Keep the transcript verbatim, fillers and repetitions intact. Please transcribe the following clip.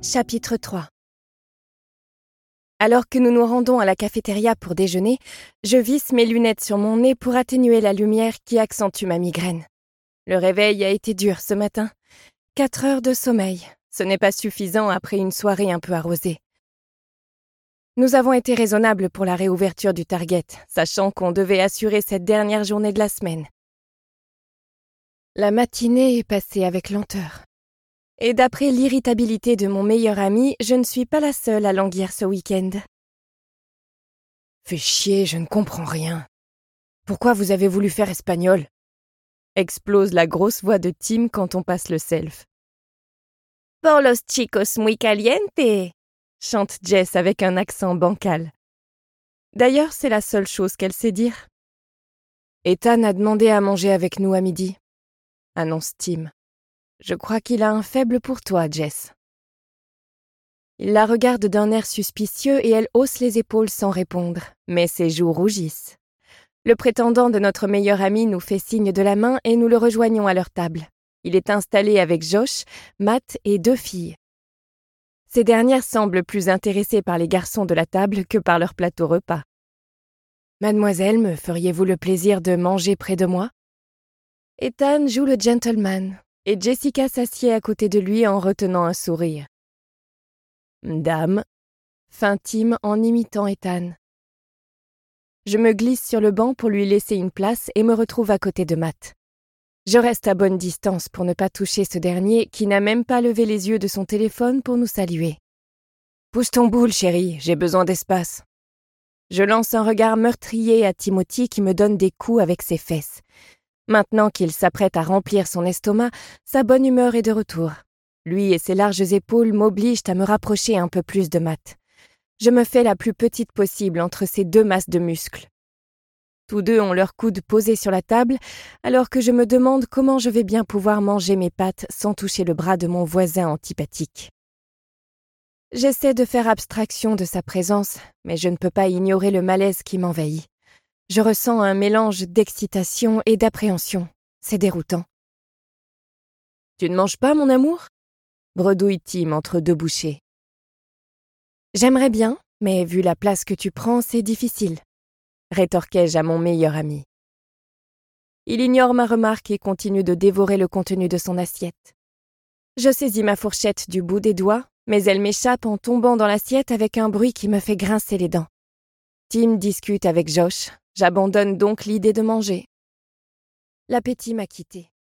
Chapitre trois. Alors que nous nous rendons à la cafétéria pour déjeuner, je visse mes lunettes sur mon nez pour atténuer la lumière qui accentue ma migraine. Le réveil a été dur ce matin. Quatre heures de sommeil. Ce n'est pas suffisant après une soirée un peu arrosée. Nous avons été raisonnables pour la réouverture du Target, sachant qu'on devait assurer cette dernière journée de la semaine. La matinée est passée avec lenteur. Et d'après l'irritabilité de mon meilleur ami, je ne suis pas la seule à languir ce week-end. Fais chier, je ne comprends rien. Pourquoi vous avez voulu faire espagnol ? Explose la grosse voix de Tim quand on passe le self. Por los chicos muy caliente, chante Jess avec un accent bancal. D'ailleurs, c'est la seule chose qu'elle sait dire. Ethan a demandé à manger avec nous à midi, annonce Tim. Je crois qu'il a un faible pour toi, Jess. Il la regarde d'un air suspicieux et elle hausse les épaules sans répondre, mais ses joues rougissent. Le prétendant de notre meilleur ami nous fait signe de la main et nous le rejoignons à leur table. Il est installé avec Josh, Matt et deux filles. Ces dernières semblent plus intéressées par les garçons de la table que par leur plateau repas. « Mademoiselle, me feriez-vous le plaisir de manger près de moi ?» Ethan joue le gentleman. Et Jessica s'assied à côté de lui en retenant un sourire. « Dame » feint Tim en imitant Ethan. Je me glisse sur le banc pour lui laisser une place et me retrouve à côté de Matt. Je reste à bonne distance pour ne pas toucher ce dernier qui n'a même pas levé les yeux de son téléphone pour nous saluer. « Pousse ton boule, chérie, j'ai besoin d'espace. » Je lance un regard meurtrier à Timothy qui me donne des coups avec ses fesses. Maintenant qu'il s'apprête à remplir son estomac, sa bonne humeur est de retour. Lui et ses larges épaules m'obligent à me rapprocher un peu plus de Matt. Je me fais la plus petite possible entre ces deux masses de muscles. Tous deux ont leurs coudes posés sur la table, alors que je me demande comment je vais bien pouvoir manger mes pâtes sans toucher le bras de mon voisin antipathique. J'essaie de faire abstraction de sa présence, mais je ne peux pas ignorer le malaise qui m'envahit. Je ressens un mélange d'excitation et d'appréhension. C'est déroutant. « Tu ne manges pas, mon amour ?» bredouille Tim entre deux bouchées. « J'aimerais bien, mais vu la place que tu prends, c'est difficile, » rétorquai-je à mon meilleur ami. Il ignore ma remarque et continue de dévorer le contenu de son assiette. Je saisis ma fourchette du bout des doigts, mais elle m'échappe en tombant dans l'assiette avec un bruit qui me fait grincer les dents. Tim discute avec Josh. J'abandonne donc l'idée de manger. L'appétit m'a quitté.